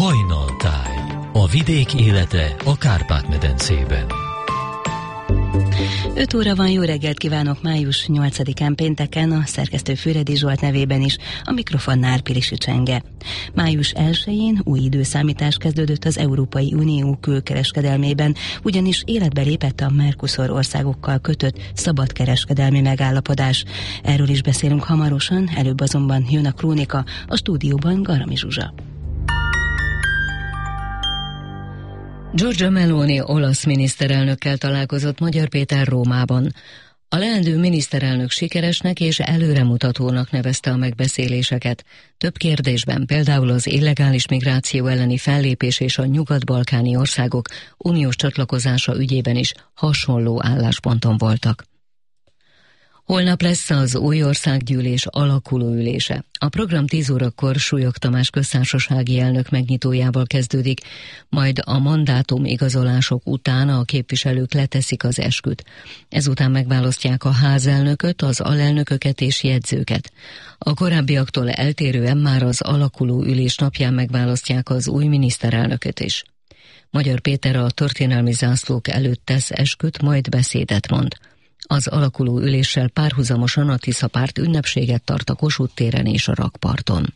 Hajnaltáj, a vidék élete a Kárpát-medencében. 5 óra van, jó reggelt kívánok, május 8-án pénteken, a szerkesztő Füredi Zsolt nevében is, a mikrofonnál Pilisi Csenge. Május 1-én új időszámítás kezdődött az Európai Unió külkereskedelmében, ugyanis életbe lépett a Mercosur országokkal kötött szabadkereskedelmi megállapodás. Erről is beszélünk hamarosan, előbb azonban jön a krónika, a stúdióban Garami Zsuzsa. Giorgia Meloni olasz miniszterelnökkel találkozott Magyar Péter Rómában. A leendő miniszterelnök sikeresnek és előremutatónak nevezte a megbeszéléseket. Több kérdésben, például az illegális migráció elleni fellépés és a nyugat-balkáni országok uniós csatlakozása ügyében is hasonló állásponton voltak. Holnap lesz az új országgyűlés alakuló ülése. A program 10 órakor Súlyog Tamás köztársasági elnök megnyitójával kezdődik, majd a mandátum igazolások után a képviselők leteszik az esküt. Ezután megválasztják a házelnököt, az alelnököket és jegyzőket. A korábbiaktól eltérően már az alakuló ülés napján megválasztják az új miniszterelnököt is. Magyar Péter a történelmi zászlók előtt tesz esküt, majd beszédet mond. Az alakuló üléssel párhuzamosan a Tisza párt ünnepséget tart a Kossuth téren és a rakparton.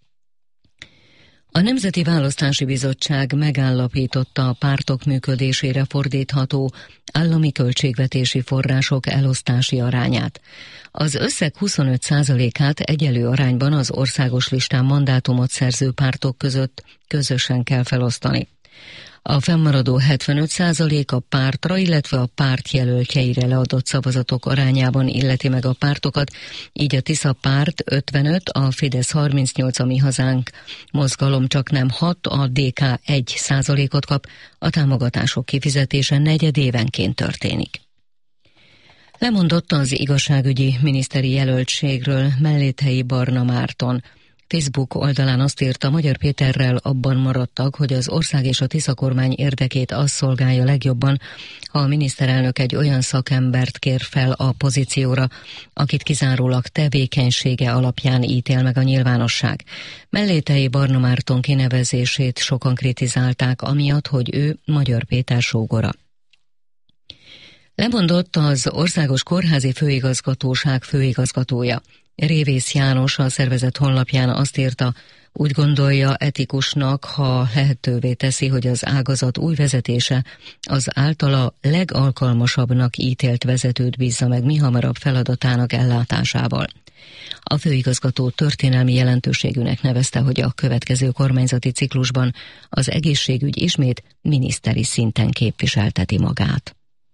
A Nemzeti Választási Bizottság megállapította a pártok működésére fordítható állami költségvetési források elosztási arányát. Az összeg 25%-át egyenlő arányban az országos listán mandátumot szerző pártok között közösen kell felosztani. A fennmaradó 75% a pártra, illetve a párt jelöltjeire leadott szavazatok arányában illeti meg a pártokat, így a Tisza párt 55, a Fidesz 38, a Mi Hazánk mozgalom csak nem 6, a DK 1%-ot kap, a támogatások kifizetése negyedévenként történik. Lemondott az igazságügyi miniszteri jelöltségről Melléthelyi Barna Márton. Facebook oldalán azt írta, Magyar Péterrel abban maradtak, hogy az ország és a Tisza kormány érdekét az szolgálja legjobban, ha a miniszterelnök egy olyan szakembert kér fel a pozícióra, akit kizárólag tevékenysége alapján ítél meg a nyilvánosság. Melléthelyi Barna Márton kinevezését sokan kritizálták, amiatt, hogy ő Magyar Péter sógora. Lemondott az Országos Kórházi Főigazgatóság főigazgatója. Révész János a szervezet honlapján azt írta, úgy gondolja etikusnak, ha lehetővé teszi, hogy az ágazat új vezetése az általa legalkalmasabbnak ítélt vezetőt bízza meg mihamarabb feladatának ellátásával. A főigazgató történelmi jelentőségűnek nevezte, hogy a következő kormányzati ciklusban az egészségügy ismét miniszteri szinten képviselteti magát.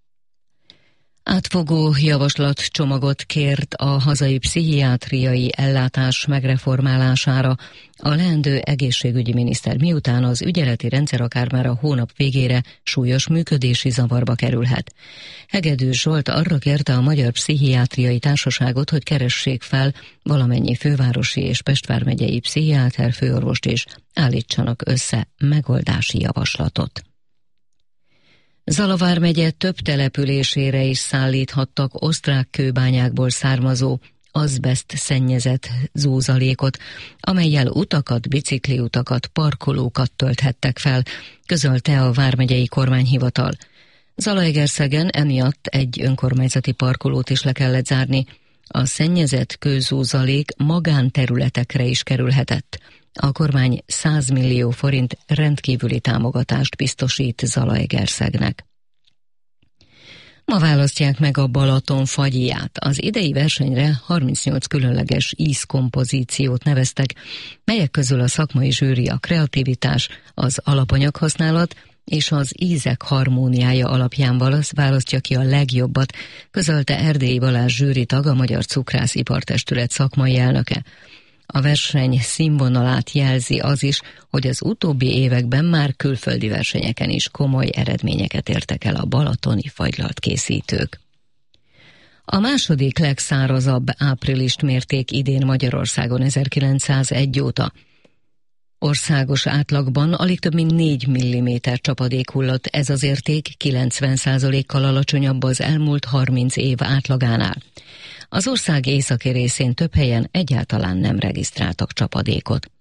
Átfogó javaslatcsomagot kért a hazai pszichiátriai ellátás megreformálására a leendő egészségügyi miniszter, miután az ügyeleti rendszer akár már a hónap végére súlyos működési zavarba kerülhet. Hegedűs Zsolt arra kérte a Magyar Pszichiátriai Társaságot, hogy keressék fel valamennyi fővárosi és Pest vármegyei pszichiáter főorvost és állítsanak össze megoldási javaslatot. Zala vármegye több településére is szállíthattak osztrák kőbányákból származó azbeszt szennyezett zúzalékot, amellyel utakat, bicikliutakat, parkolókat tölthettek fel, közölte a vármegyei kormányhivatal. Zalaegerszegen emiatt egy önkormányzati parkolót is le kellett zárni. A szennyezett kőzúzalék magánterületekre is kerülhetett. A kormány 100 millió forint rendkívüli támogatást biztosít Zalaegerszegnek. Ma választják meg a Balaton fagyját. Az idei versenyre 38 különleges ízkompozíciót neveztek, melyek közül a szakmai zsűri a kreativitás, az alapanyaghasználat és az ízek harmóniája alapján választja ki a legjobbat, közölte Erdélyi Balázs zsűritag, a Magyar Cukrász-ipartestület szakmai elnöke. A verseny színvonalát jelzi az is, hogy az utóbbi években már külföldi versenyeken is komoly eredményeket értek el a balatoni fagylalt készítők. A második legszárazabb áprilist mérték idén Magyarországon 1901 óta. Országos átlagban alig több mint 4 mm csapadék hullott, ez az érték 90%-kal alacsonyabb az elmúlt 30 év átlagánál. Az ország északi részén több helyen egyáltalán nem regisztráltak csapadékot.